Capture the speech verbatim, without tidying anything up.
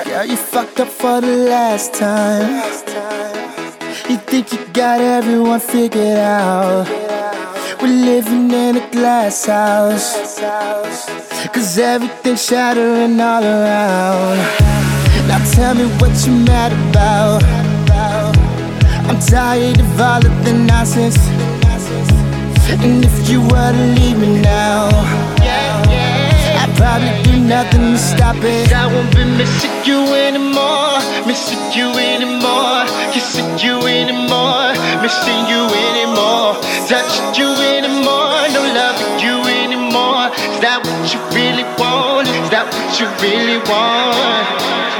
Yeah, you fucked up for the last time. You think you got everyone figured out. We're living in a glass house, cause everything's shattering all around. Now tell me what you mad about. I'm tired of all of the nonsense. And if you were to leave me now, I'd probably do nothing to stop it. I won't be missing you anymore, missing you anymore, kissing you anymore, missing you anymore, touching you anymore, no loving you anymore. Is that what you really want? Is that what you really want?